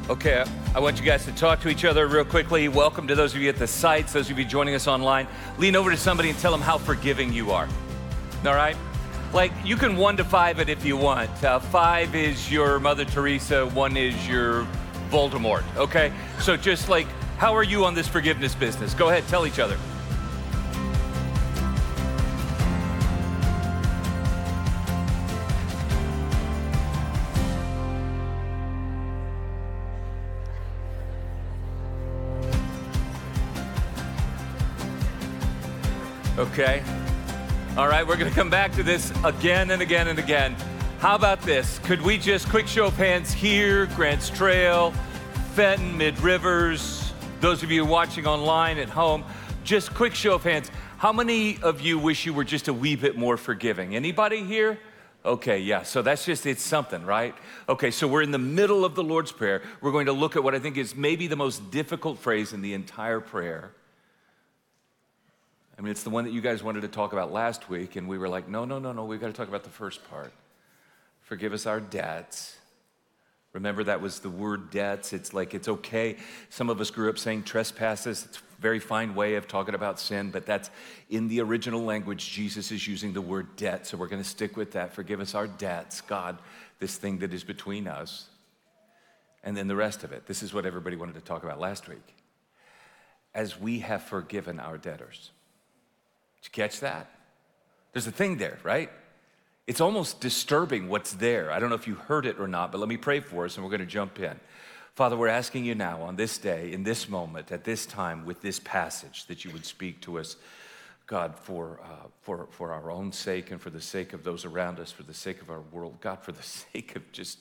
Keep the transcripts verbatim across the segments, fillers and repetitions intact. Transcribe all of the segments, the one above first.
Okay, I want you guys to talk to each other real quickly. Welcome to those of you at the sites, those of you joining us online. Lean over to somebody and tell them how forgiving you are. All right? Like, you can one to five it if you want. Uh, five is your Mother Teresa, one is your Voldemort, okay? So just like, how are you on this forgiveness business? Go ahead, tell each other. Okay. All right, we're going to come back to this again and again and again. How about this? Could we just, quick show of hands here, Grants Trail, Fenton, Mid-Rivers, those of you watching online at home, just quick show of hands. How many of you wish you were just a wee bit more forgiving? Anybody here? Okay, yeah, so that's just, it's something, right? Okay, so we're in the middle of the Lord's Prayer. We're going to look at what I think is maybe the most difficult phrase in the entire prayer. I mean, it's the one that you guys wanted to talk about last week, and we were like, no, no, no, no, we've got to talk about the first part. Forgive us our debts. Remember, that was the word debts. It's like, it's okay. Some of us grew up saying trespasses. It's a very fine way of talking about sin, but that's in the original language. Jesus is using the word debt, so we're going to stick with that. Forgive us our debts, God, this thing that is between us. And then the rest of it. This is what everybody wanted to talk about last week. As we have forgiven our debtors. Did you catch that? There's a thing there, right? It's almost disturbing what's there. I don't know if you heard it or not, but let me pray for us and we're going to jump in. Father, we're asking you now on this day, in this moment, at this time, with this passage, that you would speak to us, God, for, uh, for, for our own sake and for the sake of those around us, for the sake of our world, God, for the sake of just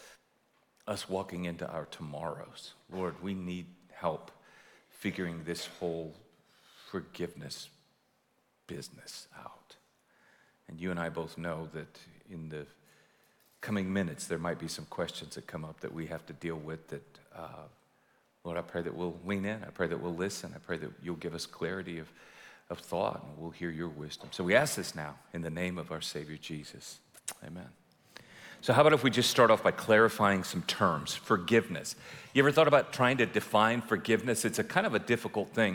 us walking into our tomorrows. Lord, we need help figuring this whole forgiveness business out. And you and I both know that in the coming minutes, there might be some questions that come up that we have to deal with that, uh, Lord, I pray that we'll lean in. I pray that we'll listen. I pray that you'll give us clarity of, of thought and we'll hear your wisdom. So we ask this now in the name of our Savior, Jesus. Amen. So how about if we just start off by clarifying some terms? Forgiveness. You ever thought about trying to define forgiveness? It's a kind of a difficult thing.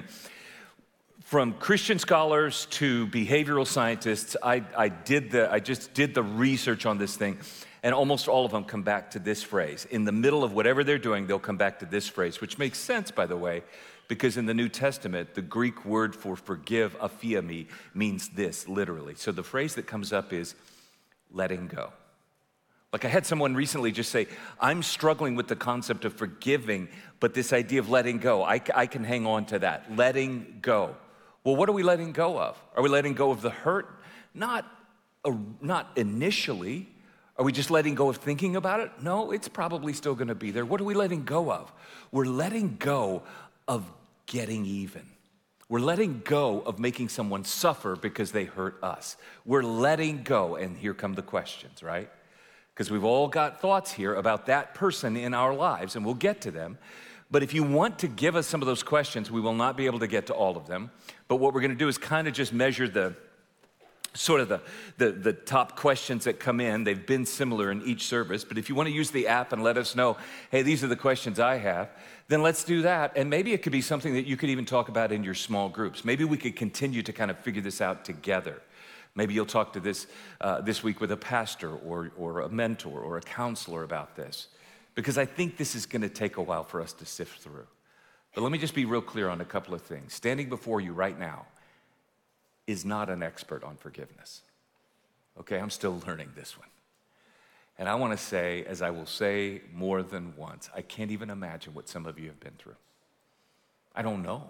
From Christian scholars to behavioral scientists, I, I, did the, I just did the research on this thing, and almost all of them come back to this phrase. In the middle of whatever they're doing, they'll come back to this phrase, which makes sense, by the way, because in the New Testament, the Greek word for forgive, aphiemi, means this, literally. So the phrase that comes up is letting go. Like I had someone recently just say, I'm struggling with the concept of forgiving, but this idea of letting go, I, I can hang on to that, letting go. Well, what are we letting go of? Are we letting go of the hurt? Not, uh, not initially. Are we just letting go of thinking about it? No, it's probably still going to be there. What are we letting go of? We're letting go of getting even. We're letting go of making someone suffer because they hurt us. We're letting go, and here come the questions, right? Because we've all got thoughts here about that person in our lives, and we'll get to them. But if you want to give us some of those questions, we will not be able to get to all of them. But what we're going to do is kind of just measure the sort of the, the, the top questions that come in. They've been similar in each service. But if you want to use the app and let us know, hey, these are the questions I have, then let's do that. And maybe it could be something that you could even talk about in your small groups. Maybe we could continue to kind of figure this out together. Maybe you'll talk to this uh, this week with a pastor or, or a mentor or a counselor about this. Because I think this is going to take a while for us to sift through. But let me just be real clear on a couple of things. Standing before you right now is not an expert on forgiveness. Okay, I'm still learning this one. And I want to say, as I will say more than once, I can't even imagine what some of you have been through. I don't know.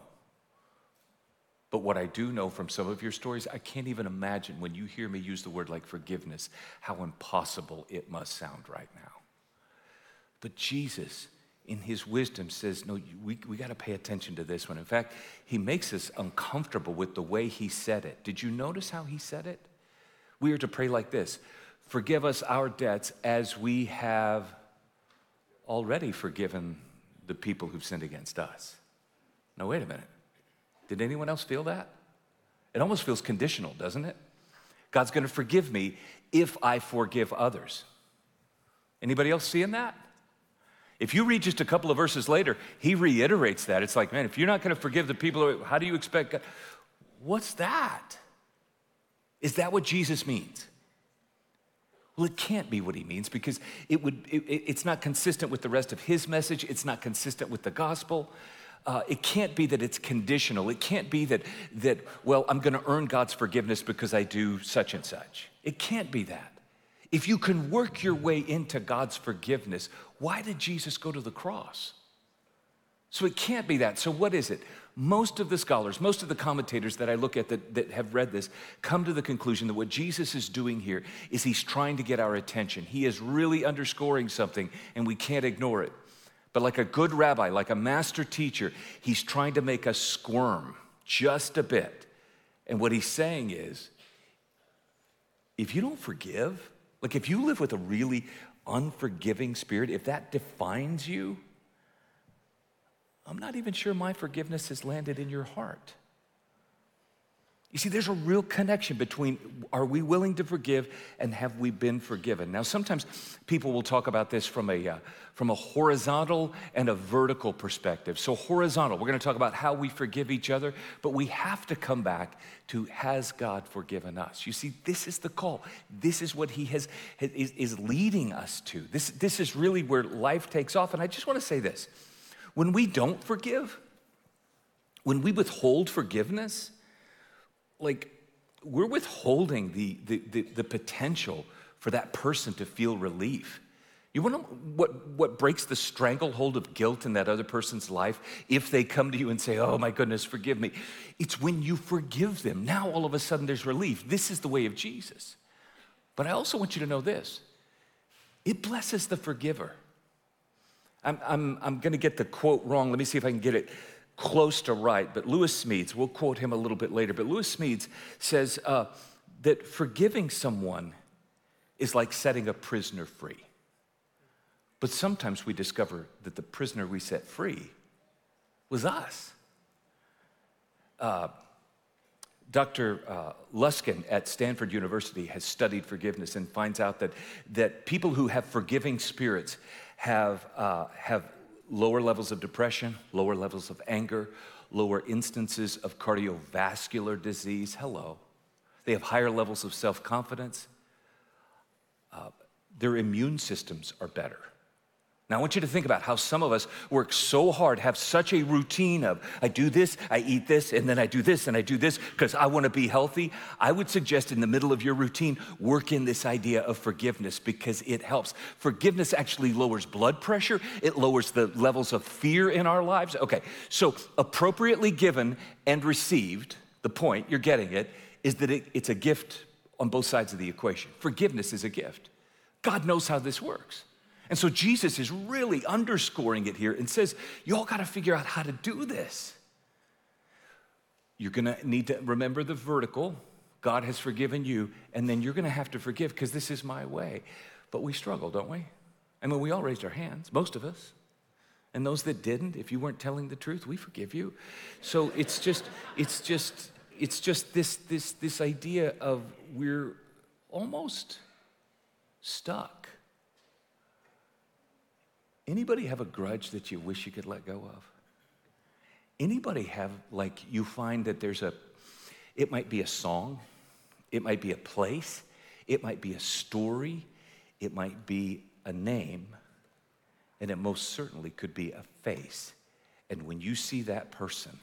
But what I do know from some of your stories, I can't even imagine when you hear me use the word like forgiveness, how impossible it must sound right now. But Jesus, in his wisdom, says, no, we, we got to pay attention to this one. In fact, he makes us uncomfortable with the way he said it. Did you notice how he said it? We are to pray like this: forgive us our debts as we have already forgiven the people who've sinned against us. Now, wait a minute. Did anyone else feel that? It almost feels conditional, doesn't it? God's going to forgive me if I forgive others. Anybody else seeing that? If you read just a couple of verses later, he reiterates that. It's like, man, if you're not going to forgive the people, how do you expect God? What's that? Is that what Jesus means? Well, it can't be what he means because it would, it, it's not consistent with the rest of his message. It's not consistent with the gospel. Uh, it can't be that it's conditional. It can't be that, that well, I'm going to earn God's forgiveness because I do such and such. It can't be that. If you can work your way into God's forgiveness, why did Jesus go to the cross? So it can't be that. So what is it? Most of the scholars, most of the commentators that I look at that, that have read this come to the conclusion that what Jesus is doing here is he's trying to get our attention. He is really underscoring something and we can't ignore it. But like a good rabbi, like a master teacher, he's trying to make us squirm just a bit. And what he's saying is, if you don't forgive, like if you live with a really unforgiving spirit, if that defines you, I'm not even sure my forgiveness has landed in your heart. You see, there's a real connection between are we willing to forgive and have we been forgiven? Now, sometimes people will talk about this from a, uh, from a horizontal and a vertical perspective. So horizontal, we're going to talk about how we forgive each other, but we have to come back to has God forgiven us? You see, this is the call. This is what he has, is, is leading us to. This, this is really where life takes off. And I just want to say this. When we don't forgive, when we withhold forgiveness, like we're withholding the, the, the, the potential for that person to feel relief. You want to know what, what breaks the stranglehold of guilt in that other person's life if they come to you and say, oh my goodness, forgive me. It's when you forgive them. Now all of a sudden there's relief. This is the way of Jesus. But I also want you to know this. It blesses the forgiver. I'm, I'm, I'm going to get the quote wrong. Let me see if I can get it close to right. But Lewis Smedes, we'll quote him a little bit later, but Lewis Smedes says uh, that forgiving someone is like setting a prisoner free. But sometimes we discover that the prisoner we set free was us. Uh, Doctor Uh, Luskin at Stanford University has studied forgiveness and finds out that, that people who have forgiving spirits have, uh, have lower levels of depression, lower levels of anger, lower instances of cardiovascular disease. Hello. They have higher levels of self-confidence. Uh, their immune systems are better. Now, I want you to think about how some of us work so hard, have such a routine of, I do this, I eat this, and then I do this, and I do this because I want to be healthy. I would suggest in the middle of your routine, work in this idea of forgiveness because it helps. Forgiveness actually lowers blood pressure. It lowers the levels of fear in our lives. Okay, so appropriately given and received, the point, you're getting it, is that it, it's a gift on both sides of the equation. Forgiveness is a gift. God knows how this works. And so Jesus is really underscoring it here and says, you all got to figure out how to do this. You're going to need to remember the vertical. God has forgiven you, and then you're going to have to forgive because this is my way. But we struggle, don't we? I mean, we all raised our hands, most of us. And those that didn't, if you weren't telling the truth, we forgive you. So it's just, it's just, it's just this, this, this idea of we're almost stuck. Anybody have a grudge that you wish you could let go of? Anybody have, like, you find that there's a, it might be a song, it might be a place, it might be a story, it might be a name, and it most certainly could be a face. And when you see that person,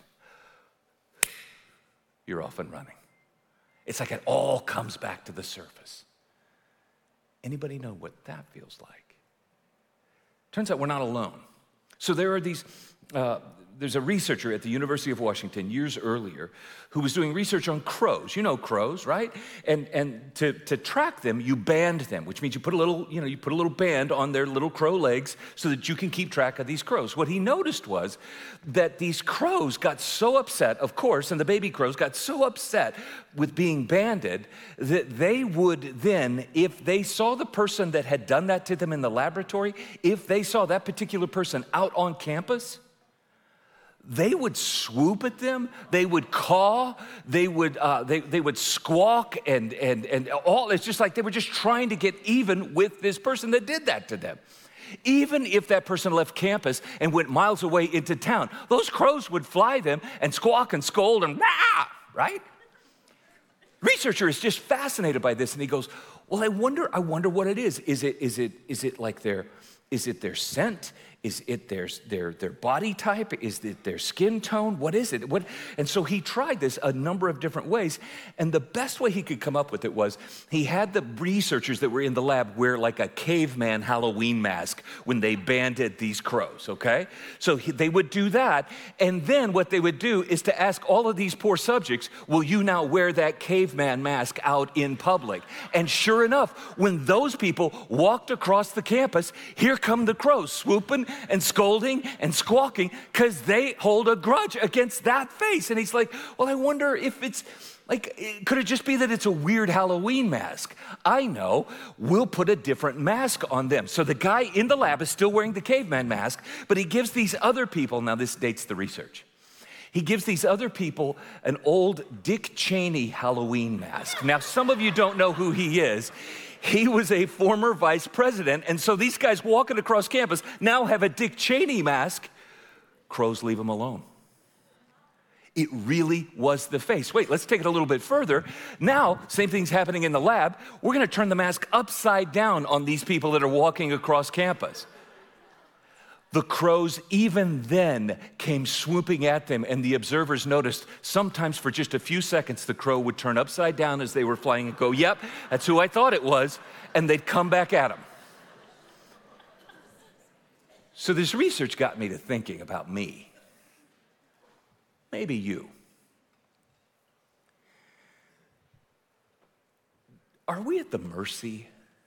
you're off and running. It's like it all comes back to the surface. Anybody know what that feels like? Turns out we're not alone. So there are these, uh, there's a researcher at the University of Washington years earlier who was doing research on crows. You know crows, right? And and to, to track them, you band them, which means you put a little, you know, you put a little band on their little crow legs so that you can keep track of these crows. What he noticed was that these crows got so upset, of course, and the baby crows got so upset with being banded that they would then, if they saw the person that had done that to them in the laboratory, if they saw that particular person out on campus, they would swoop at them, they would caw, they would uh, they, they would squawk and, and, and all. It's just like they were just trying to get even with this person that did that to them. Even if that person left campus and went miles away into town, those crows would fly them and squawk and scold and rah, right? Researcher is just fascinated by this, and he goes, well, I wonder, I wonder what it is. Is it, is it, is it like their, is it their scent? Is it their, their, their body type? Is it their skin tone? What is it? What? And so he tried this a number of different ways, and the best way he could come up with it was he had the researchers that were in the lab wear like a caveman Halloween mask when they banded these crows, okay? So he, they would do that, and then what they would do is to ask all of these poor subjects, will you now wear that caveman mask out in public? And sure enough, when those people walked across the campus, here come the crows swooping and scolding and squawking because they hold a grudge against that face. And he's like, well, I wonder if it's like, could it just be that it's a weird Halloween mask? I know, we'll put a different mask on them. So the guy in the lab is still wearing the caveman mask, but he gives these other people, now this dates the research, he gives these other people an old Dick Cheney Halloween mask. Now, some of you don't know who he is. He was a former vice president, and so these guys walking across campus now have a Dick Cheney mask. Crows leave him alone. It really was the face. Wait, let's take it a little bit further. Now, same thing's happening in the lab. We're gonna turn the mask upside down on these people that are walking across campus. The crows even then came swooping at them, and the observers noticed sometimes for just a few seconds the crow would turn upside down as they were flying and go, yep, that's who I thought it was, and they'd come back at them. So this research got me to thinking about me. Maybe you. Are we at the mercy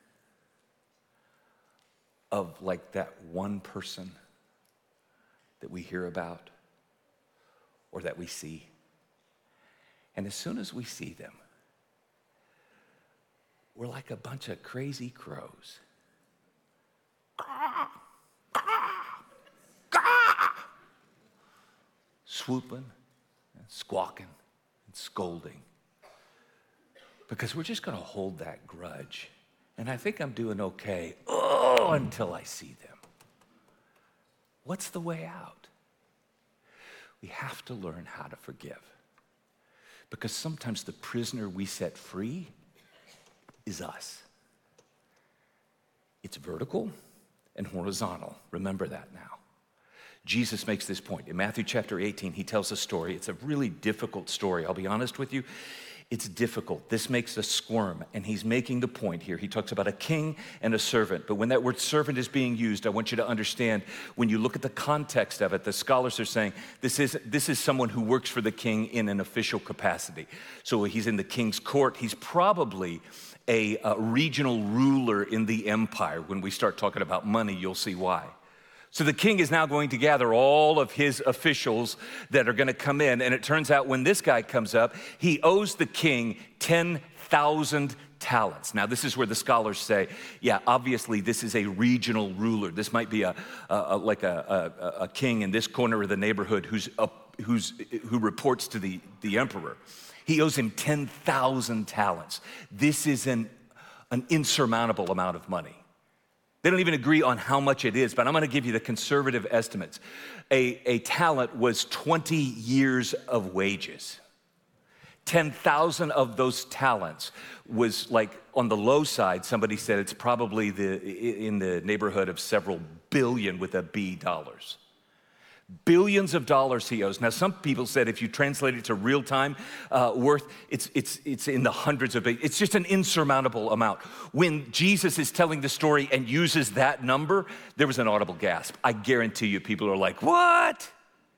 of like that one person that we hear about or that we see? And as soon as we see them, we're like a bunch of crazy crows. Swooping and squawking and scolding. Because we're just gonna hold that grudge. And I think I'm doing okay, oh, until I see them. What's the way out? We have to learn how to forgive. Because sometimes the prisoner we set free is us. It's vertical and horizontal. Remember that now. Jesus makes this point. In Matthew chapter eighteen, he tells a story. It's a really difficult story. I'll be honest with you. It's difficult. This makes us squirm, and he's making the point here. He talks about a king and a servant, but when that word servant is being used, I want you to understand, when you look at the context of it, the scholars are saying this is, this is someone who works for the king in an official capacity. So he's in the king's court. He's probably a, a regional ruler in the empire. When we start talking about money, you'll see why. So the king is now going to gather all of his officials that are going to come in. And it turns out when this guy comes up, he owes the king ten thousand talents. Now, this is where the scholars say, yeah, obviously this is a regional ruler. This might be a, a, a like a, a, a king in this corner of the neighborhood who's, a, who's who reports to the, the emperor. He owes him ten thousand talents. This is an, an insurmountable amount of money. They don't even agree on how much it is, but I'm gonna give you the conservative estimates. A, a talent was twenty years of wages. ten thousand of those talents was like, on the low side, somebody said it's probably the, in the neighborhood of several billion with a B dollars. Billions of dollars he owes. Now, some people said if you translate it to real time uh, worth, it's, it's, it's in the hundreds of billions. It's just an insurmountable amount. When Jesus is telling the story and uses that number, there was an audible gasp. I guarantee you people are like, what?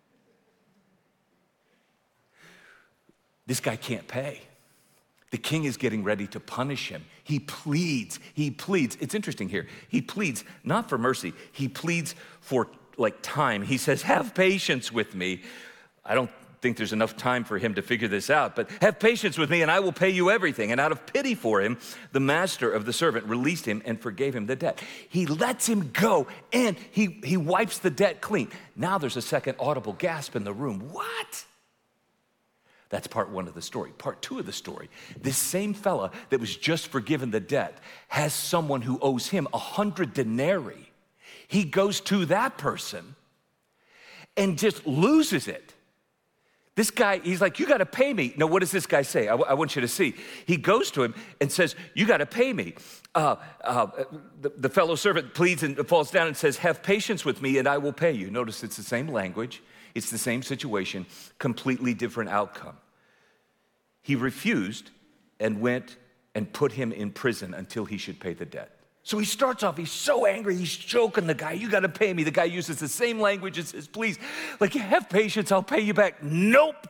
This guy can't pay. The king is getting ready to punish him. He pleads, he pleads. It's interesting here. He pleads not for mercy, he pleads for like time. He says, have patience with me. I don't think there's enough time for him to figure this out, but have patience with me and I will pay you everything. And out of pity for him, the master of the servant released him and forgave him the debt. He lets him go and he, he wipes the debt clean. Now there's a second audible gasp in the room. What? That's part one of the story. Part two of the story, this same fella that was just forgiven the debt has someone who owes him a hundred denarii. He goes to that person and just loses it. This guy, he's like, you got to pay me. Now, what does this guy say? I, w- I want you to see. He goes to him and says, you got to pay me. Uh, uh, the, the fellow servant pleads and falls down and says, have patience with me and I will pay you. Notice it's the same language. It's the same situation, completely different outcome. He refused and went and put him in prison until he should pay the debt. So he starts off, he's so angry, he's choking the guy, you gotta pay me. The guy uses the same language and says, please, like, have patience, I'll pay you back. Nope.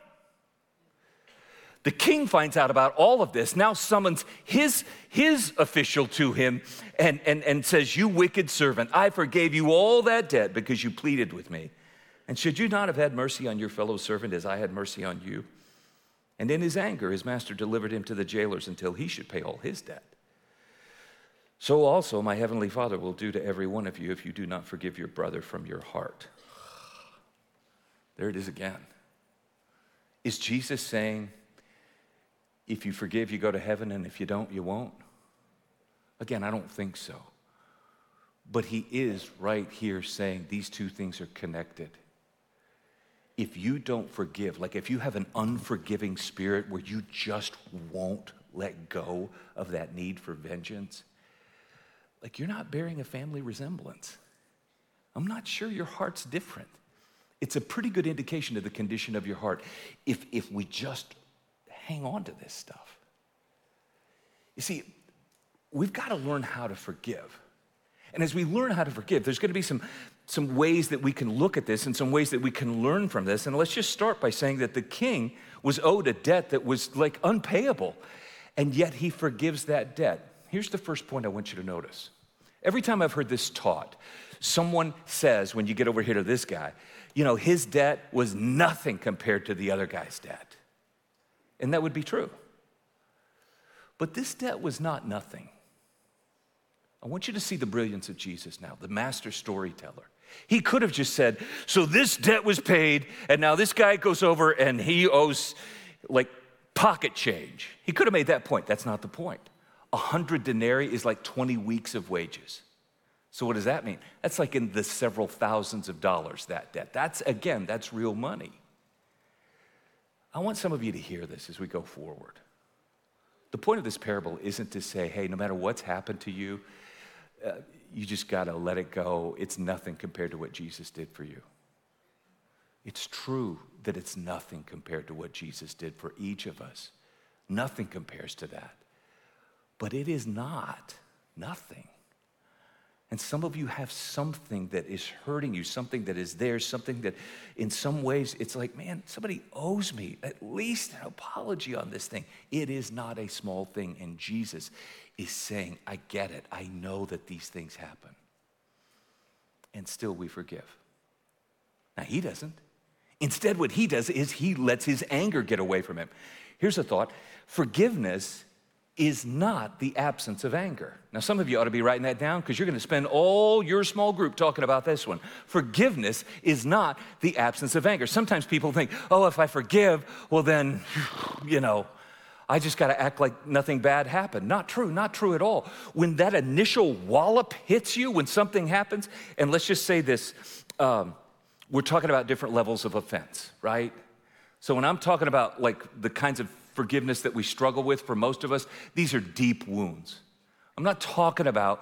The king finds out about all of this, now summons his, his official to him and, and, and says, you wicked servant, I forgave you all that debt because you pleaded with me. And should you not have had mercy on your fellow servant as I had mercy on you? And in his anger, his master delivered him to the jailers until he should pay all his debt. So also my heavenly Father will do to every one of you if you do not forgive your brother from your heart. There it is again. Is Jesus saying, if you forgive, you go to heaven, and if you don't, you won't? Again, I don't think so. But he is right here saying these two things are connected. If you don't forgive, like if you have an unforgiving spirit where you just won't let go of that need for vengeance, like you're not bearing a family resemblance. I'm not sure your heart's different. It's a pretty good indication of the condition of your heart if, if we just hang on to this stuff. You see, we've got to learn how to forgive. And as we learn how to forgive, there's going to be some, some ways that we can look at this and some ways that we can learn from this. And let's just start by saying that the king was owed a debt that was like unpayable, and yet he forgives that debt. Here's the first point I want you to notice. Every time I've heard this taught, someone says, when you get over here to this guy, you know, his debt was nothing compared to the other guy's debt. And that would be true. But this debt was not nothing. I want you to see the brilliance of Jesus now, the master storyteller. He could have just said, so this debt was paid, and now this guy goes over and he owes like pocket change. He could have made that point. That's not the point. A hundred denarii is like twenty weeks of wages. So what does that mean? That's like in the several thousands of dollars, that debt. That's, again, that's real money. I want some of you to hear this as we go forward. The point of this parable isn't to say, hey, no matter what's happened to you, uh, you just gotta let it go. It's nothing compared to what Jesus did for you. It's true that it's nothing compared to what Jesus did for each of us. Nothing compares to that. But it is not nothing. And some of you have something that is hurting you, something that is there, something that in some ways it's like, man, somebody owes me at least an apology on this thing. It is not a small thing. And Jesus is saying, I get it. I know that these things happen. And still we forgive. Now he doesn't. Instead, what he does is he lets his anger get away from him. Here's a thought. Forgiveness is not the absence of anger. Now, some of you ought to be writing that down because you're going to spend all your small group talking about this one. Forgiveness is not the absence of anger. Sometimes people think, oh, if I forgive, well then, you know, I just got to act like nothing bad happened. Not true, not true at all. When that initial wallop hits you, when something happens, and let's just say this, um, we're talking about different levels of offense, right? So when I'm talking about like the kinds of forgiveness that we struggle with for most of us, these are deep wounds. I'm not talking about,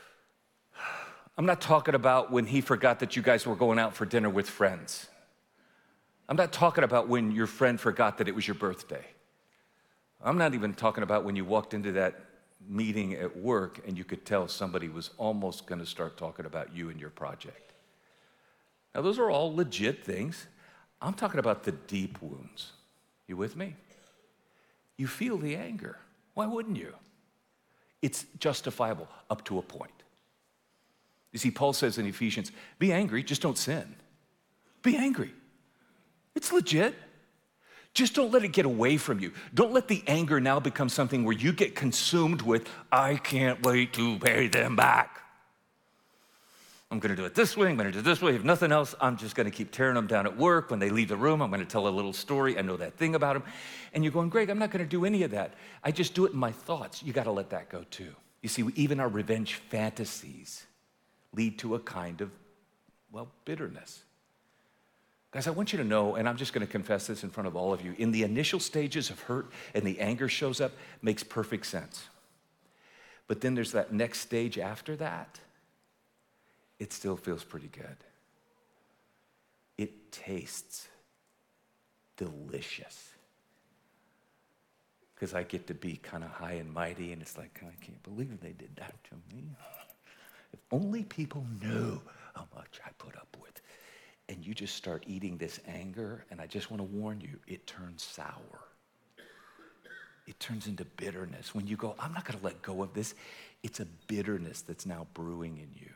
I'm not talking about when he forgot that you guys were going out for dinner with friends. I'm not talking about when your friend forgot that it was your birthday. I'm not even talking about when you walked into that meeting at work and you could tell somebody was almost going to start talking about you and your project. Now, those are all legit things. I'm talking about the deep wounds. You with me? You feel the anger. Why wouldn't you? It's justifiable up to a point. You see, Paul says in Ephesians, be angry, just don't sin. Be angry. It's legit. Just don't let it get away from you. Don't let the anger now become something where you get consumed with, I can't wait to pay them back. I'm going to do it this way, I'm going to do it this way. If nothing else, I'm just going to keep tearing them down at work. When they leave the room, I'm going to tell a little story. I know that thing about them. And you're going, Greg, I'm not going to do any of that. I just do it in my thoughts. You got to let that go too. You see, even our revenge fantasies lead to a kind of, well, bitterness. Guys, I want you to know, and I'm just going to confess this in front of all of you, in the initial stages of hurt and the anger shows up, makes perfect sense. But then there's that next stage after that, it still feels pretty good. It tastes delicious. Because I get to be kind of high and mighty, and it's like, I can't believe they did that to me. If only people knew how much I put up with. And you just start eating this anger, and I just want to warn you, it turns sour. It turns into bitterness. When you go, I'm not going to let go of this, it's a bitterness that's now brewing in you.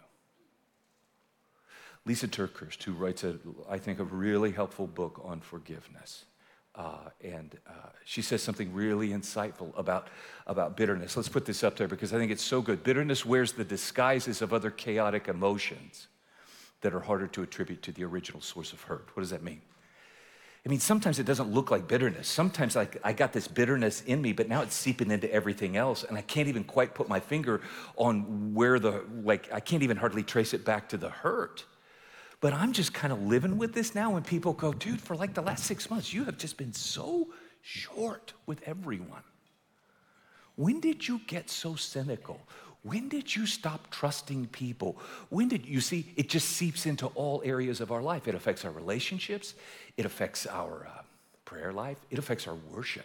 Lisa TerKeurst, who writes, a, I think, a really helpful book on forgiveness. Uh, and uh, she says something really insightful about, about bitterness. Let's put this up there because I think it's so good. Bitterness wears the disguises of other chaotic emotions that are harder to attribute to the original source of hurt. What does that mean? I mean, sometimes it doesn't look like bitterness. Sometimes like I got this bitterness in me, but now it's seeping into everything else, and I can't even quite put my finger on where the, like, I can't even hardly trace it back to the hurt. But I'm just kind of living with this now when people go, dude, for like the last six months, you have just been so short with everyone. When did you get so cynical? When did you stop trusting people? When did you see, it just seeps into all areas of our life. It affects our relationships. It affects our uh, prayer life. It affects our worship.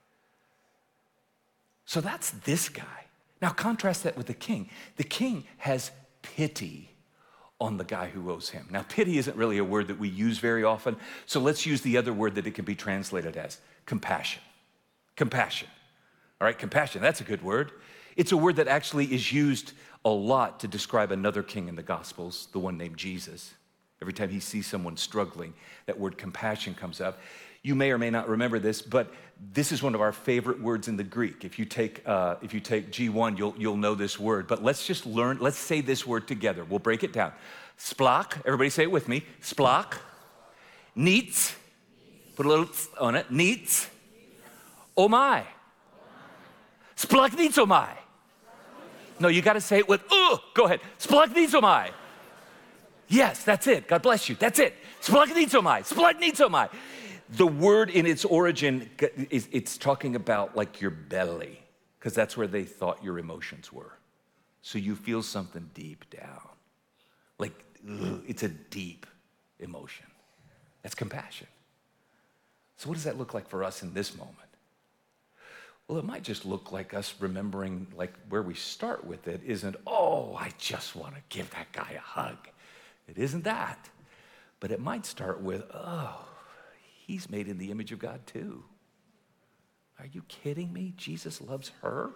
So that's this guy. Now contrast that with the king. The king has pity on the guy who owes him. Now, pity isn't really a word that we use very often, so let's use the other word that it can be translated as, compassion. Compassion. All right, compassion, that's a good word. It's a word that actually is used a lot to describe another king in the Gospels, the one named Jesus. Every time he sees someone struggling, that word compassion comes up. You may or may not remember this, but this is one of our favorite words in the Greek. If you take uh, if you take G one, you'll you'll know this word. But let's just learn. Let's say this word together. We'll break it down. Splach. Everybody say it with me. Splach. Neets. Put a little on it. Neets. Oh my. Splach needs oh my. No, you got to say it with uh. Go ahead. Splach needs oh my. Yes, that's it. God bless you. That's it. Splach needs oh my. Splach needs oh my. The word in its origin, is it's talking about like your belly, because that's where they thought your emotions were. So you feel something deep down. Like, ugh, it's a deep emotion. That's compassion. So what does that look like for us in this moment? Well, it might just look like us remembering, like where we start with it isn't, oh, I just want to give that guy a hug. It isn't that. But it might start with, oh, he's made in the image of God too. Are you kidding me? Jesus loves her?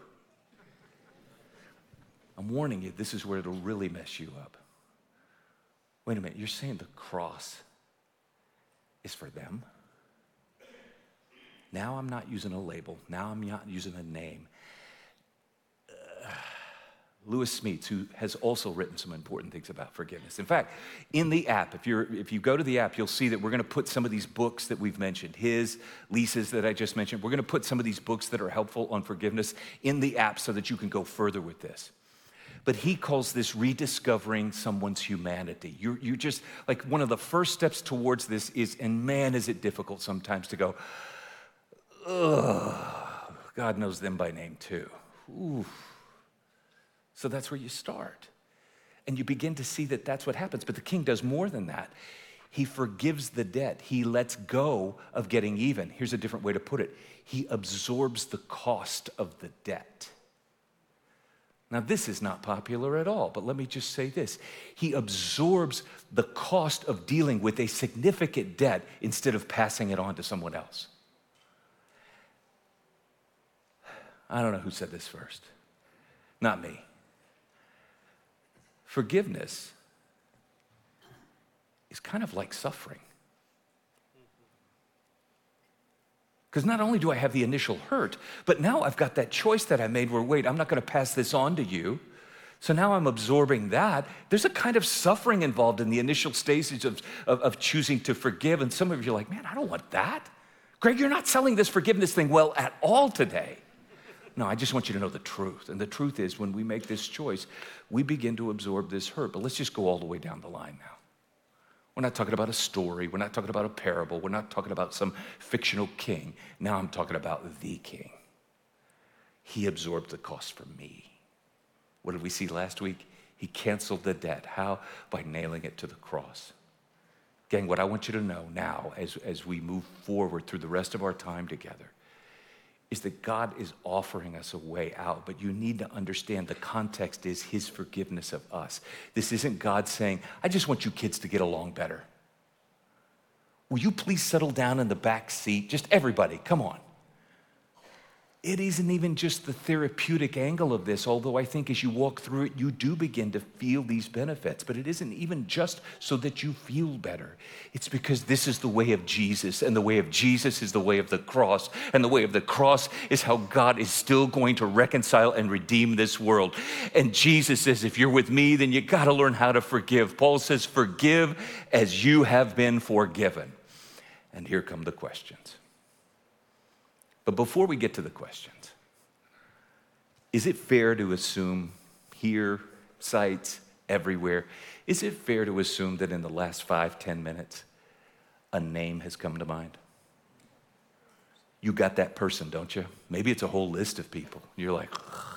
I'm warning you, this is where it'll really mess you up. Wait a minute, you're saying the cross is for them? Now I'm not using a label. Now I'm not using a name. Uh, Lewis Smeets, who has also written some important things about forgiveness. In fact, in the app, if you're if you go to the app, you'll see that we're going to put some of these books that we've mentioned, his, Lisa's that I just mentioned, we're going to put some of these books that are helpful on forgiveness in the app so that you can go further with this. But he calls this rediscovering someone's humanity. You you just, like one of the first steps towards this is, and man, is it difficult sometimes to go, ugh, God knows them by name too. Ooh. So that's where you start. And you begin to see that that's what happens. But the king does more than that. He forgives the debt. He lets go of getting even. Here's a different way to put it. He absorbs the cost of the debt. Now, this is not popular at all, but let me just say this. He absorbs the cost of dealing with a significant debt instead of passing it on to someone else. I don't know who said this first. Not me. Forgiveness is kind of like suffering. Because not only do I have the initial hurt, but now I've got that choice that I made where, wait, I'm not going to pass this on to you. So now I'm absorbing that. There's a kind of suffering involved in the initial stages of, of, of choosing to forgive. And some of you are like, man, I don't want that. Greg, you're not selling this forgiveness thing well at all today. No, I just want you to know the truth. And the truth is, when we make this choice, we begin to absorb this hurt. But let's just go all the way down the line now. We're not talking about a story. We're not talking about a parable. We're not talking about some fictional king. Now I'm talking about the king. He absorbed the cost for me. What did we see last week? He canceled the debt. How? By nailing it to the cross. Gang, what I want you to know now as, as we move forward through the rest of our time together is that God is offering us a way out, but you need to understand the context is his forgiveness of us. This isn't God saying, I just want you kids to get along better. Will you please settle down in the back seat? Just everybody, come on. It isn't even just the therapeutic angle of this, although I think as you walk through it, you do begin to feel these benefits. But it isn't even just so that you feel better. It's because this is the way of Jesus, and the way of Jesus is the way of the cross, and the way of the cross is how God is still going to reconcile and redeem this world. And Jesus says, if you're with me, then you got to learn how to forgive. Paul says, forgive as you have been forgiven. And here come the questions. But before we get to the questions, is it fair to assume here, sites, everywhere, is it fair to assume that in the last five, ten minutes, a name has come to mind? You got that person, don't you? Maybe it's a whole list of people. You're like,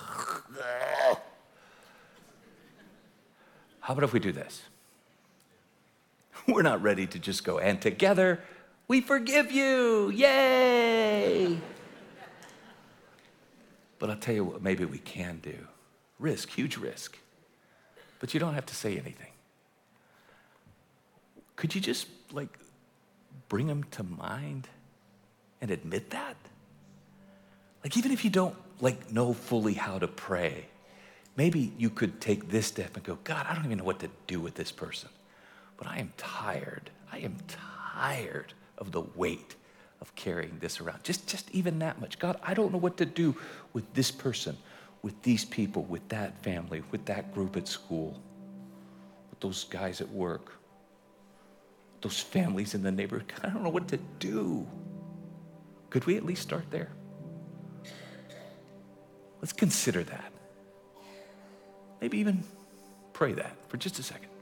how about if we do this? We're not ready to just go, and together, we forgive you, yay! But I'll tell you what maybe we can do. Risk, huge risk. But you don't have to say anything. Could you just like bring them to mind and admit that? Like even if you don't like know fully how to pray, maybe you could take this step and go, God, I don't even know what to do with this person, but I am tired. I am tired of the weight of carrying this around. Just, just even that much. God, I don't know what to do with this person, with these people, with that family, with that group at school, with those guys at work, those families in the neighborhood. God, I don't know what to do. Could we at least start there? Let's consider that. Maybe even pray that for just a second.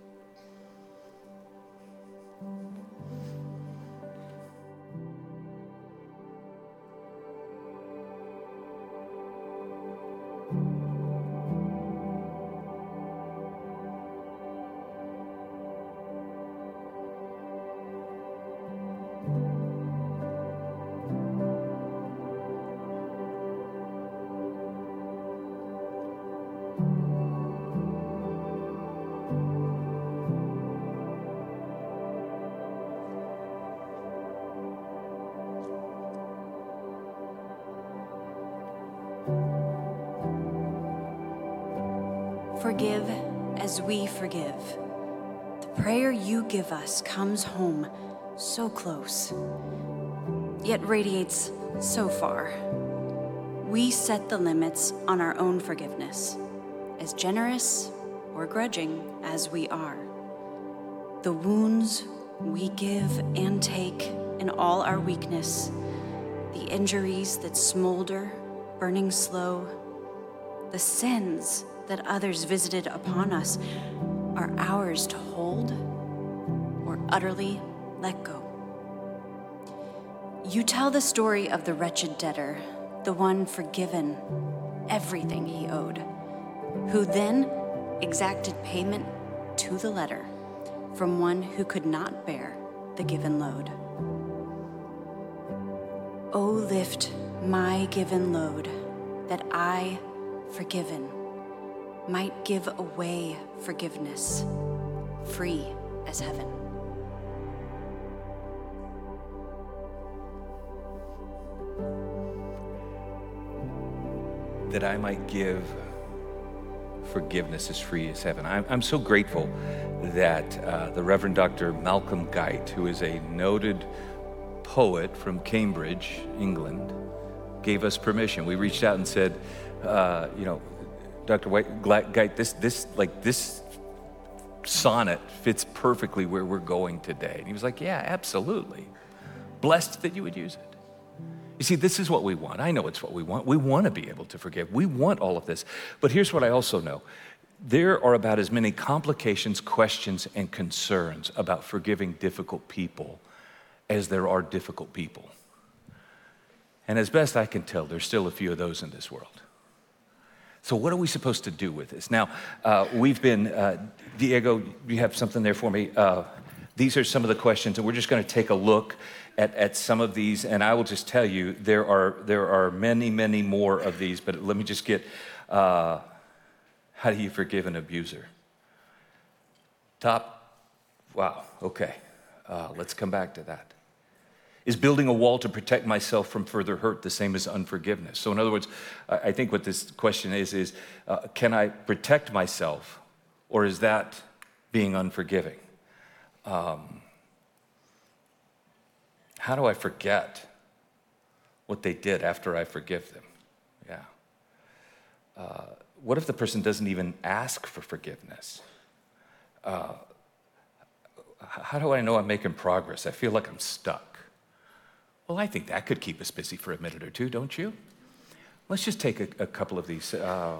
Forgive as we forgive. The prayer you give us comes home so close, yet radiates so far. We set the limits on our own forgiveness, as generous or grudging as we are. The wounds we give and take in all our weakness, the injuries that smolder, burning slow, the sins that others visited upon us are ours to hold or utterly let go. You tell the story of the wretched debtor, the one forgiven everything he owed, who then exacted payment to the letter from one who could not bear the given load. Oh, lift my given load, that I, forgiven, might give away forgiveness, free as heaven. That I might give forgiveness as free as heaven. I'm, I'm so grateful that uh, the Reverend Doctor Malcolm Guite, who is a noted poet from Cambridge, England, gave us permission. We reached out and said, uh, you know, Doctor Guite, this, this, like this sonnet fits perfectly where we're going today. And he was like, yeah, absolutely. Blessed that you would use it. You see, this is what we want. I know it's what we want. We want to be able to forgive. We want all of this. But here's what I also know. There are about as many complications, questions, and concerns about forgiving difficult people as there are difficult people. And as best I can tell, there's still a few of those in this world. So what are we supposed to do with this? Now, uh, we've been, uh, Diego, you have something there for me. Uh, these are some of the questions, and we're just going to take a look at, at some of these. And I will just tell you, there are, there are many, many more of these, but let me just get, uh, how do you forgive an abuser? Top, wow, okay. Uh, let's come back to that. Is building a wall to protect myself from further hurt the same as unforgiveness? So in other words, I think what this question is, is uh, can I protect myself, or is that being unforgiving? Um, how do I forget what they did after I forgive them? Yeah. Uh, what if the person doesn't even ask for forgiveness? Uh, how do I know I'm making progress? I feel like I'm stuck. Well, I think that could keep us busy for a minute or two, don't you? Let's just take a, a couple of these. Uh,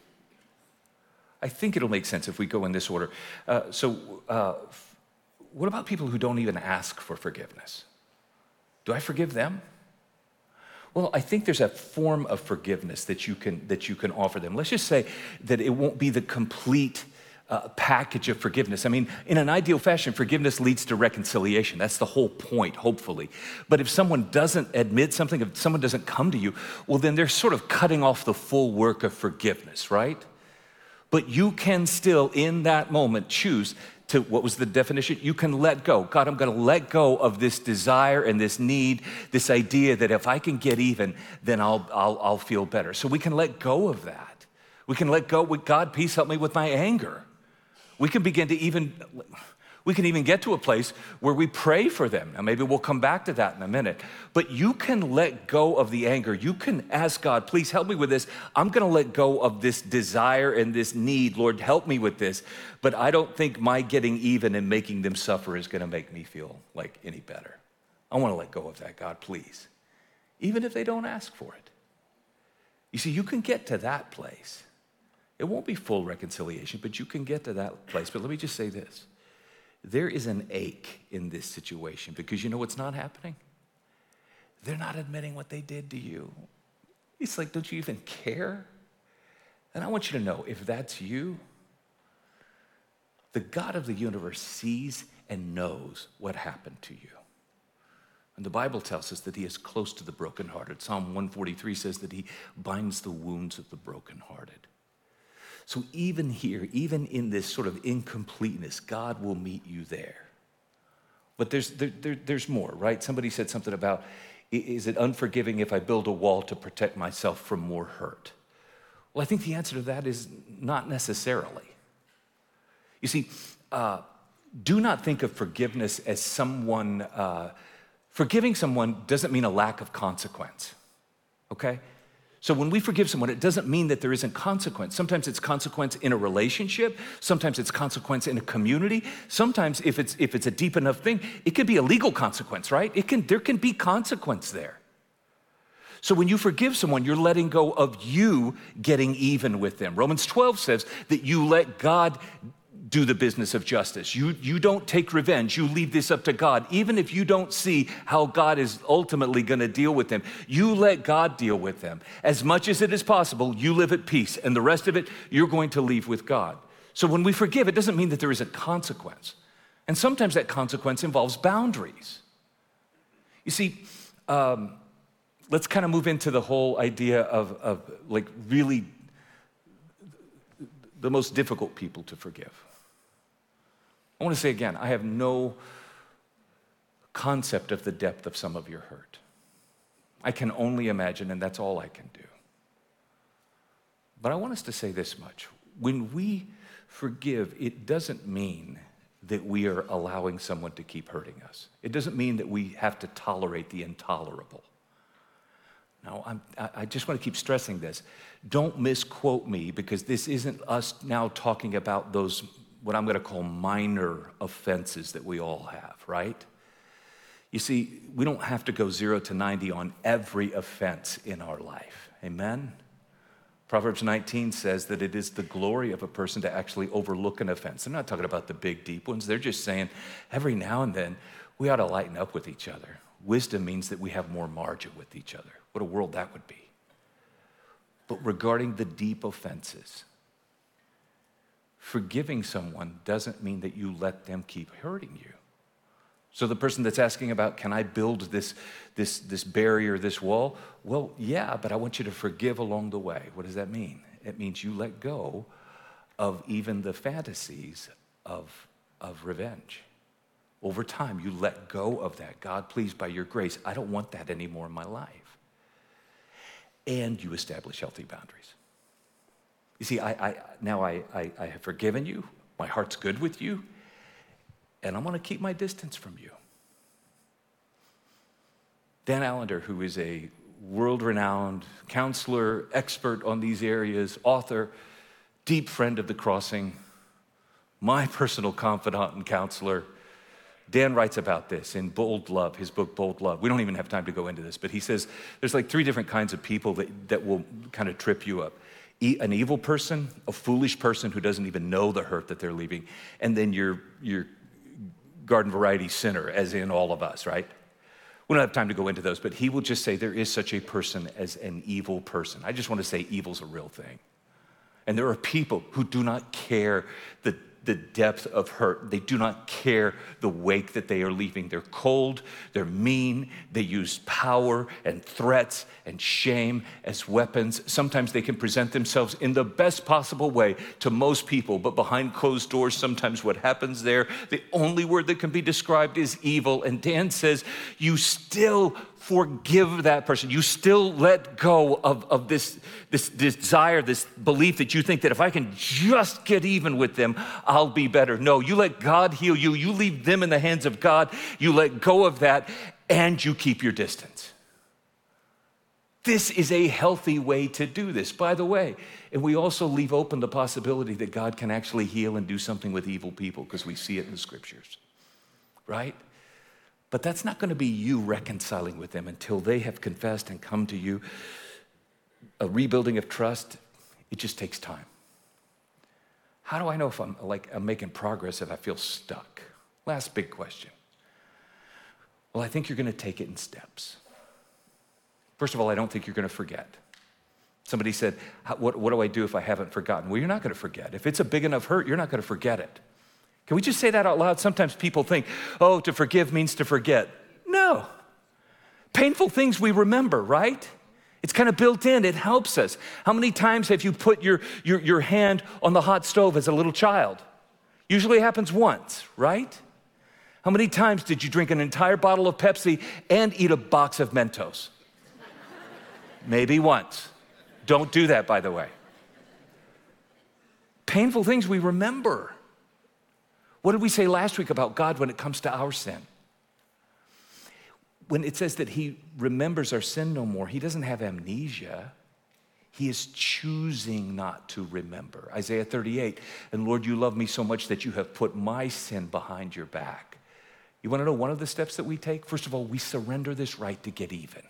I think it'll make sense if we go in this order. Uh, so uh, what about people who don't even ask for forgiveness? Do I forgive them? Well, I think there's a form of forgiveness that you can, that you can offer them. Let's just say that it won't be the complete Uh, package of forgiveness. I mean, in an ideal fashion, forgiveness leads to reconciliation. That's the whole point, hopefully. But if someone doesn't admit something, if someone doesn't come to you, well, then they're sort of cutting off the full work of forgiveness, right? But you can still, in that moment, choose to, what was the definition? You can let go. God, I'm going to let go of this desire and this need, this idea that if I can get even, then I'll, I'll, I'll feel better. So we can let go of that. We can let go with God, please help me with my anger. We can begin to even, we can even get to a place where we pray for them. Now, maybe we'll come back to that in a minute. But you can let go of the anger. You can ask God, please help me with this. I'm going to let go of this desire and this need. Lord, help me with this. But I don't think my getting even and making them suffer is going to make me feel like any better. I want to let go of that, God, please. Even if they don't ask for it. You see, you can get to that place. It won't be full reconciliation, but you can get to that place. But let me just say this. There is an ache in this situation because you know what's not happening? They're not admitting what they did to you. It's like, don't you even care? And I want you to know, if that's you, the God of the universe sees and knows what happened to you. And the Bible tells us that he is close to the brokenhearted. Psalm one forty-three says that he binds the wounds of the brokenhearted. So even here, even in this sort of incompleteness, God will meet you there. But there's, there, there, there's more, right? Somebody said something about, is it unforgiving if I build a wall to protect myself from more hurt? Well, I think the answer to that is not necessarily. You see, uh, do not think of forgiveness as someone, uh, forgiving someone doesn't mean a lack of consequence, okay? So when we forgive someone, it doesn't mean that there isn't consequence. Sometimes it's consequence in a relationship. Sometimes it's consequence in a community. Sometimes if it's, if it's a deep enough thing, it could be a legal consequence, right? It can, there can be consequence there. So when you forgive someone, you're letting go of you getting even with them. Romans twelve says that you let God do the business of justice. You, you don't take revenge. You leave this up to God. Even if you don't see how God is ultimately going to deal with them, you let God deal with them. As much as it is possible, you live at peace, and the rest of it, you're going to leave with God. So when we forgive, it doesn't mean that there is a consequence. And sometimes that consequence involves boundaries. You see, um, let's kind of move into the whole idea of, of like really the most difficult people to forgive. I want to say again, I have no concept of the depth of some of your hurt. I can only imagine, and that's all I can do. But I want us to say this much. When we forgive, it doesn't mean that we are allowing someone to keep hurting us. It doesn't mean that we have to tolerate the intolerable. Now, I'm, I just want to keep stressing this. Don't misquote me, because this isn't us now talking about those what I'm going to call minor offenses that we all have, right? You see, we don't have to go zero to ninety on every offense in our life. Amen? Proverbs nineteen says that it is the glory of a person to actually overlook an offense. I'm not talking about the big, deep ones. They're just saying every now and then we ought to lighten up with each other. Wisdom means that we have more margin with each other. What a world that would be. But regarding the deep offenses, forgiving someone doesn't mean that you let them keep hurting you. So the person that's asking about, can I build this, this, this barrier, this wall? Well, yeah, but I want you to forgive along the way. What does that mean? It means you let go of even the fantasies of, of revenge. Over time, you let go of that. God, please, by your grace, I don't want that anymore in my life. And you establish healthy boundaries. You see, I, I, now I, I, I have forgiven you. My heart's good with you. And I'm going to keep my distance from you. Dan Allender, who is a world-renowned counselor, expert on these areas, author, deep friend of The Crossing, my personal confidant and counselor, Dan writes about this in Bold Love, his book, Bold Love. We don't even have time to go into this, but he says there's like three different kinds of people that, that will kind of trip you up. E- an evil person, a foolish person who doesn't even know the hurt that they're leaving, and then your, your garden variety sinner, as in all of us, right? We don't have time to go into those, but he will just say there is such a person as an evil person. I just want to say evil's a real thing. And there are people who do not care the the depth of hurt. They do not care the wake that they are leaving. They're cold, they're mean, they use power and threats and shame as weapons. Sometimes they can present themselves in the best possible way to most people, but behind closed doors, sometimes what happens there, the only word that can be described is evil. And Dan says, you still forgive that person. You still let go of, of this, this desire, this belief that you think that if I can just get even with them, I'll be better. No, you let God heal you. You leave them in the hands of God. You let go of that, and you keep your distance. This is a healthy way to do this, by the way. And we also leave open the possibility that God can actually heal and do something with evil people, because we see it in the scriptures, right? But that's not going to be you reconciling with them until they have confessed and come to you. A rebuilding of trust, it just takes time. How do I know if I'm like I'm making progress if I feel stuck? Last big question. Well, I think you're going to take it in steps. First of all, I don't think you're going to forget. Somebody said, what, what do I do if I haven't forgotten? Well, you're not going to forget. If it's a big enough hurt, you're not going to forget it. Can we just say that out loud? Sometimes people think, oh, to forgive means to forget. No. Painful things we remember, right? It's kind of built in. It helps us. How many times have you put your, your, your hand on the hot stove as a little child? Usually it happens once, right? How many times did you drink an entire bottle of Pepsi and eat a box of Mentos? Maybe once. Don't do that, by the way. Painful things we remember. What did we say last week about God when it comes to our sin? When it says that he remembers our sin no more, he doesn't have amnesia. He is choosing not to remember. Isaiah thirty-eight, and Lord, you love me so much that you have put my sin behind your back. You want to know one of the steps that we take? First of all, we surrender this right to get even.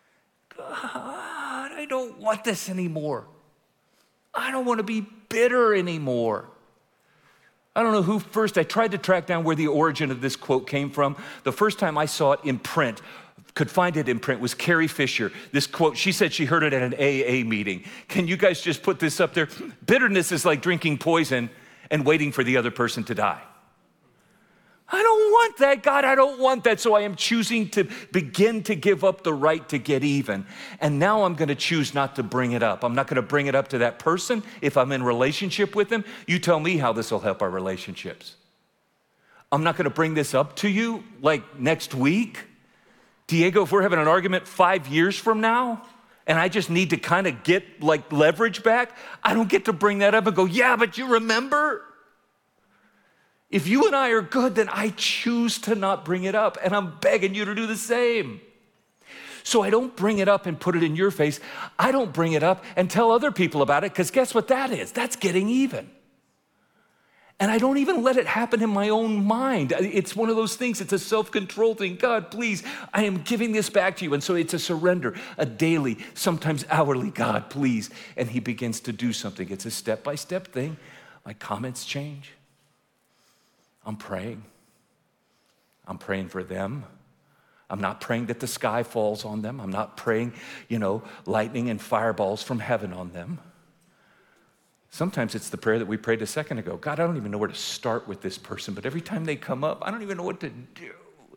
God, I don't want this anymore. I don't want to be bitter anymore. I don't know who first, I tried to track down where the origin of this quote came from. The first time I saw it in print, could find it in print, was Carrie Fisher. This quote, she said she heard it at an A A meeting. Can you guys just put this up there? Bitterness is like drinking poison and waiting for the other person to die. I don't want that, God, I don't want that. So I am choosing to begin to give up the right to get even. And now I'm gonna choose not to bring it up. I'm not gonna bring it up to that person if I'm in relationship with them. You tell me how this will help our relationships. I'm not gonna bring this up to you like next week. Diego, if we're having an argument five years from now, and I just need to kind of get like leverage back, I don't get to bring that up and go, yeah, but you remember? If you and I are good, then I choose to not bring it up, and I'm begging you to do the same. So I don't bring it up and put it in your face. I don't bring it up and tell other people about it, because guess what that is? That's getting even. And I don't even let it happen in my own mind. It's one of those things, it's a self-control thing. God, please, I am giving this back to you. And so it's a surrender, a daily, sometimes hourly, God, please. And he begins to do something. It's a step-by-step thing. My comments change. I'm praying. I'm praying for them. I'm not praying that the sky falls on them. I'm not praying, you know, lightning and fireballs from heaven on them. Sometimes it's the prayer that we prayed a second ago. God, I don't even know where to start with this person, but every time they come up, I don't even know what to do.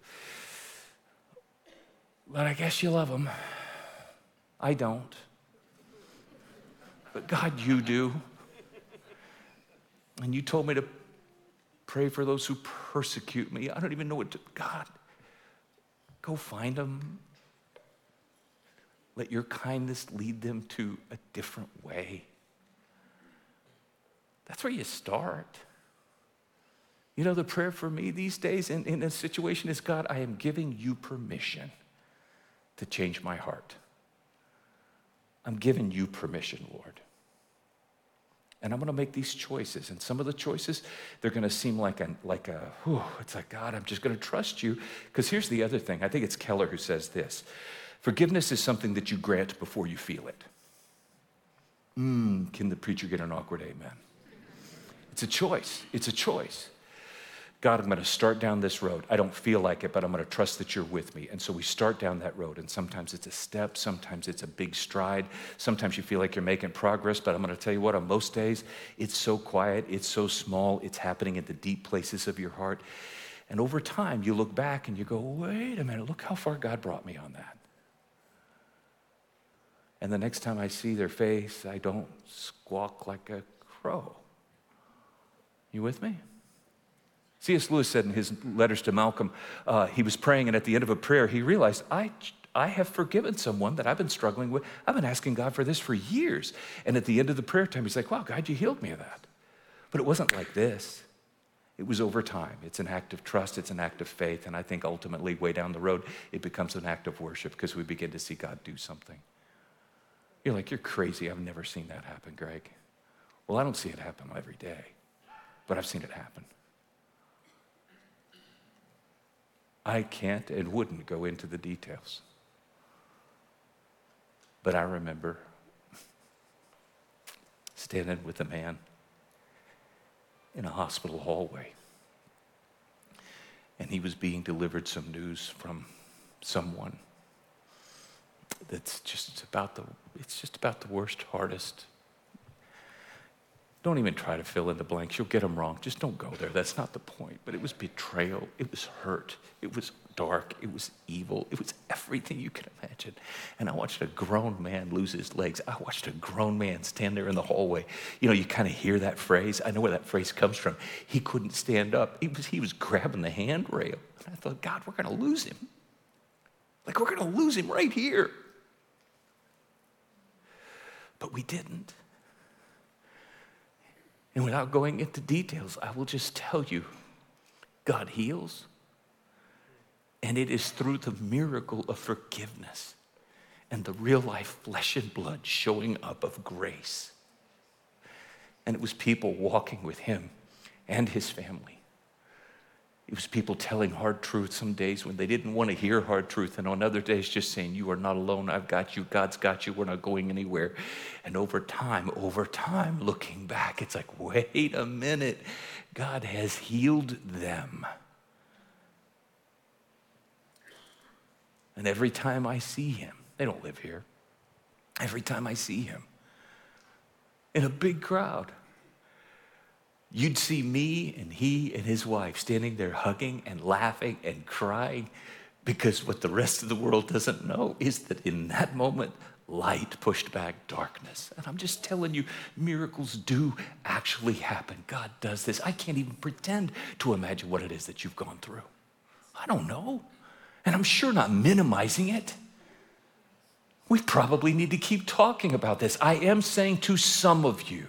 But I guess you love them. I don't. But God, you do. And you told me to pray for those who persecute me. I don't even know what to, God, go find them. Let your kindness lead them to a different way. That's where you start. You know, the prayer for me these days in, in a situation is, God, I am giving you permission to change my heart. I'm giving you permission, Lord. And I'm going to make these choices. And some of the choices, they're going to seem like a, like a, whew, it's like, God, I'm just going to trust you. Because here's the other thing. I think it's Keller who says this. Forgiveness is something that you grant before you feel it. Mm, can the preacher get an awkward amen? It's a choice. It's a choice. God, I'm going to start down this road. I don't feel like it, but I'm going to trust that you're with me. And so we start down that road. And sometimes it's a step. Sometimes it's a big stride. Sometimes you feel like you're making progress. But I'm going to tell you what, on most days, it's so quiet. It's so small. It's happening in the deep places of your heart. And over time, you look back and you go, wait a minute, look how far God brought me on that. And the next time I see their face, I don't squawk like a crow. You with me? C S Lewis said in his letters to Malcolm, uh, he was praying, and at the end of a prayer, he realized, I, I have forgiven someone that I've been struggling with. I've been asking God for this for years. And at the end of the prayer time, he's like, wow, God, you healed me of that. But it wasn't like this. It was over time. It's an act of trust. It's an act of faith. And I think ultimately, way down the road, it becomes an act of worship because we begin to see God do something. You're like, you're crazy. I've never seen that happen, Greg. Well, I don't see it happen every day, but I've seen it happen. I can't and wouldn't go into the details. But I remember standing with a man in a hospital hallway, and he was being delivered some news from someone that's just about the, it's just about the worst, hardest. Don't even try to fill in the blanks. You'll get them wrong. Just don't go there. That's not the point. But it was betrayal. It was hurt. It was dark. It was evil. It was everything you can imagine. And I watched a grown man lose his legs. I watched a grown man stand there in the hallway. You know, you kind of hear that phrase. I know where that phrase comes from. He couldn't stand up. He was, he was grabbing the handrail. And I thought, God, we're going to lose him. Like, we're going to lose him right here. But we didn't. And without going into details, I will just tell you, God heals. And it is through the miracle of forgiveness and the real life flesh and blood showing up of grace. And it was people walking with him and his family. It was people telling hard truth some days when they didn't want to hear hard truth, and on other days just saying, you are not alone, I've got you, God's got you, we're not going anywhere. And over time, over time, looking back, it's like, wait a minute, God has healed them. And every time I see him, they don't live here, every time I see him in a big crowd, you'd see me and he and his wife standing there hugging and laughing and crying, because what the rest of the world doesn't know is that in that moment, light pushed back darkness. And I'm just telling you, miracles do actually happen. God does this. I can't even pretend to imagine what it is that you've gone through. I don't know. And I'm sure not minimizing it. We probably need to keep talking about this. I am saying to some of you,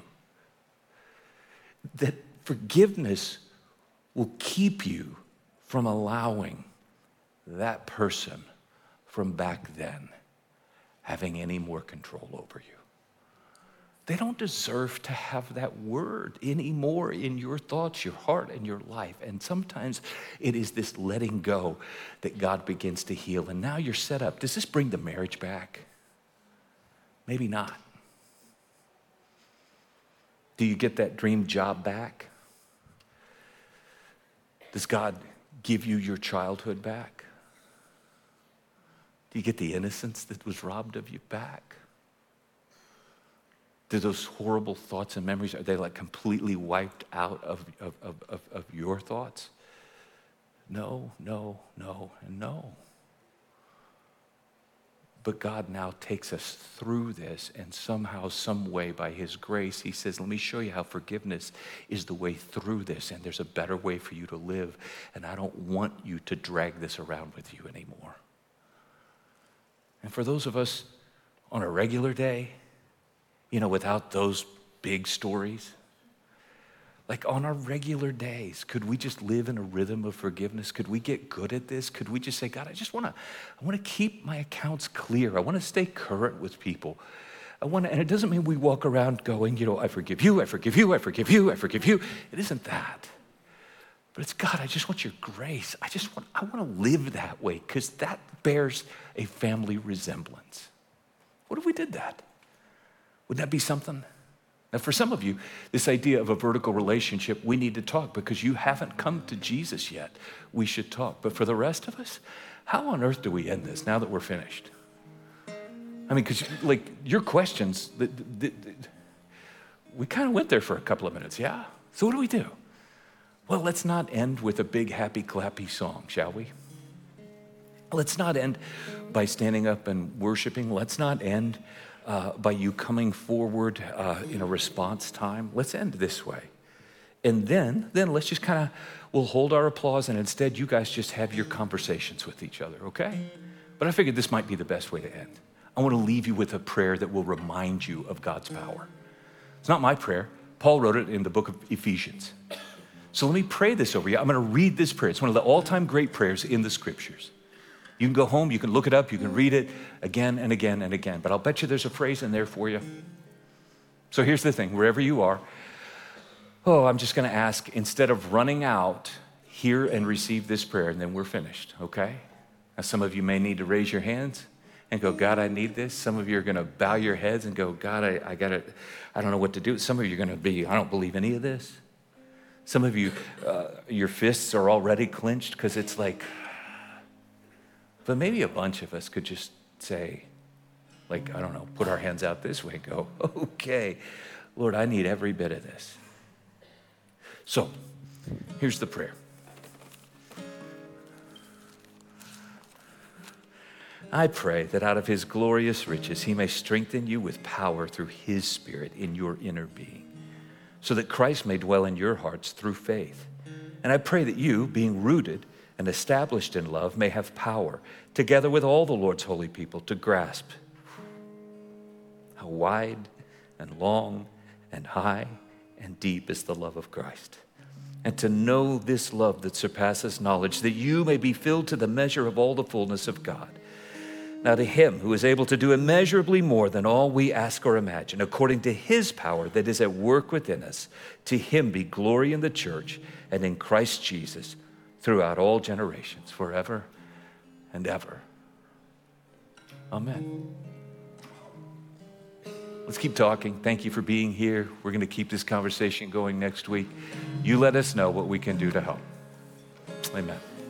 that forgiveness will keep you from allowing that person from back then having any more control over you. they don't deserve to have that word anymore in your thoughts, your heart, and your life. And sometimes it is this letting go that God begins to heal. And now you're set up. Does this bring the marriage back? Maybe not. Do you get that dream job back? Does God give you your childhood back? Do you get the innocence that was robbed of you back? Do those horrible thoughts and memories, are they like completely wiped out of, of, of, of, of your thoughts? No, no, no, and no. But God now takes us through this, and somehow, some way, by his grace, he says, let me show you how forgiveness is the way through this, and there's a better way for you to live, and I don't want you to drag this around with you anymore. And for those of us on a regular day, you know, without those big stories, like on our regular days, could we just live in a rhythm of forgiveness? Could we get good at this? Could we just say, God, I just want to, I want to keep my accounts clear. I want to stay current with people. I want to, and it doesn't mean we walk around going, you know, I forgive you, I forgive you, I forgive you, I forgive you. It isn't that. But it's, God, I just want your grace. I just want, I want to live that way because that bears a family resemblance. What if we did that? Wouldn't that be something? Now, for some of you, this idea of a vertical relationship, we need to talk because you haven't come to Jesus yet. We should talk. But for the rest of us, how on earth do we end this now that we're finished? I mean, because like your questions, the, the, the, we kind of went there for a couple of minutes, yeah? So what do we do? Well, let's not end with a big happy clappy song, shall we? Let's not end by standing up and worshiping. Let's not end Uh, by you coming forward uh, in a response time. Let's end this way. And then, then let's just kind of, we'll hold our applause and instead you guys just have your conversations with each other, okay? But I figured this might be the best way to end. I want to leave you with a prayer that will remind you of God's power. It's not my prayer. Paul wrote it in the book of Ephesians. So let me pray this over you. I'm going to read this prayer. It's one of the all-time great prayers in the scriptures. You can go home, you can look it up, you can read it again and again and again. But I'll bet you there's a phrase in there for you. So here's the thing, wherever you are, oh, I'm just going to ask, instead of running out, hear and receive this prayer, and then we're finished, okay? Now, some of you may need to raise your hands and go, God, I need this. Some of you are going to bow your heads and go, God, I, I got to, I don't know what to do. Some of you are going to be, I don't believe any of this. Some of you, uh, your fists are already clenched because it's like, but maybe a bunch of us could just say, like, I don't know, put our hands out this way and go, okay, Lord, I need every bit of this. So, here's the prayer. I pray that out of his glorious riches, he may strengthen you with power through his Spirit in your inner being, so that Christ may dwell in your hearts through faith. And I pray that you, being rooted and established in love, may have power, together with all the Lord's holy people, to grasp how wide and long and high and deep is the love of Christ, and to know this love that surpasses knowledge, that you may be filled to the measure of all the fullness of God. Now to him who is able to do immeasurably more than all we ask or imagine, according to his power that is at work within us, to him be glory in the church and in Christ Jesus, throughout all generations, forever and ever. Amen. Let's keep talking. Thank you for being here. We're going to keep this conversation going next week. You let us know what we can do to help. Amen.